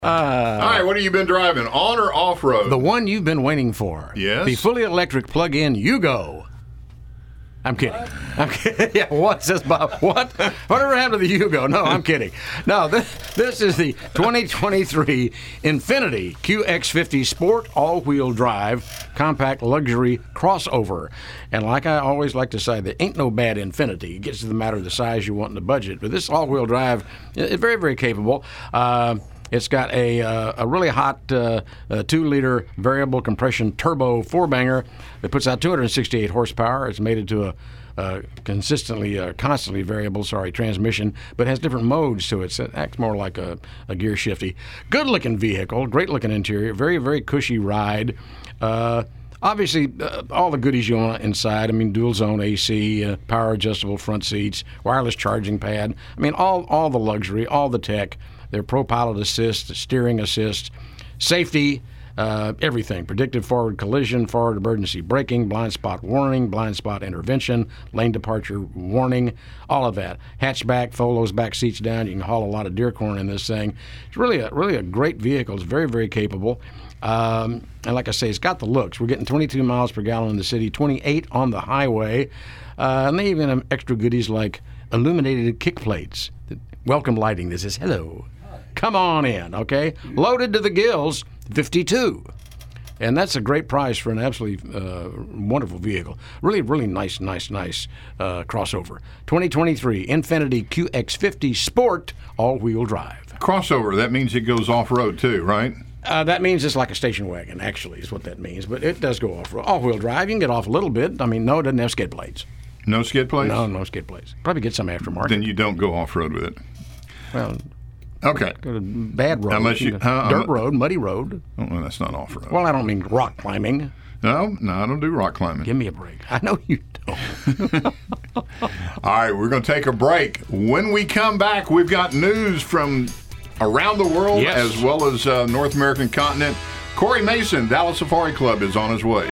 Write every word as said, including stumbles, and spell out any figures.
Uh, All right, what have you been driving, on or off-road? The one you've been waiting for. Yes? The fully electric plug-in Yugo. I'm kidding. What? I'm kidding. Yeah, what's this, Bob? What? Whatever happened to the Yugo? No, I'm kidding. No, this, this is the twenty twenty-three Infiniti Q X fifty Sport all-wheel drive compact luxury crossover. And like I always like to say, there ain't no bad Infiniti. It gets to the matter of the size you want and the budget. But this all-wheel drive is very, very capable. Uh, It's got a uh, a really hot uh, uh, two-liter variable compression turbo four-banger that puts out two hundred sixty-eight horsepower. It's mated to a uh, consistently, uh, constantly variable, sorry, transmission, but has different modes to it. So it acts more like a, a gear shifty. Good-looking vehicle, great-looking interior, very, very cushy ride. Uh, Obviously, uh, all the goodies you want inside. I mean, dual zone A C, uh, power adjustable front seats, wireless charging pad. I mean, all all the luxury, all the tech. Their ProPilot assist, steering assist, safety, uh, everything. Predictive forward collision, forward emergency braking, blind spot warning, blind spot intervention, lane departure warning, all of that. Hatchback, fold those back seats down. You can haul a lot of deer corn in this thing. It's really a, really a great vehicle. It's very, very capable. Um, and like I say, it's got the looks. We're getting twenty-two miles per gallon in the city, twenty-eight on the highway. Uh, and they even have extra goodies like illuminated kick plates. Welcome lighting. This is hello. Come on in, okay? Loaded to the gills, fifty-two. And that's a great price for an absolutely uh, wonderful vehicle. Really, really nice, nice, nice uh, crossover. twenty twenty-three Infiniti Q X fifty Sport all-wheel drive. Crossover, that means it goes off-road too, right? Uh, that means it's like a station wagon, actually, is what that means. But it does go off-road. All-wheel drive, you can get off a little bit. I mean, no, it doesn't have skid plates. No skid plates? No, no skid plates. Probably get some aftermarket. Then you don't go off-road with it. Well, okay. Go to bad road. Unless you, uh, dirt road, muddy road. Oh, well, that's not off-road. Well, I don't mean rock climbing. No, no, I don't do rock climbing. Give me a break. I know you don't. All right, we're going to take a break. When we come back, we've got news from around the world yes. as well as uh, North American continent. Corey Mason, Dallas Safari Club, is on his way.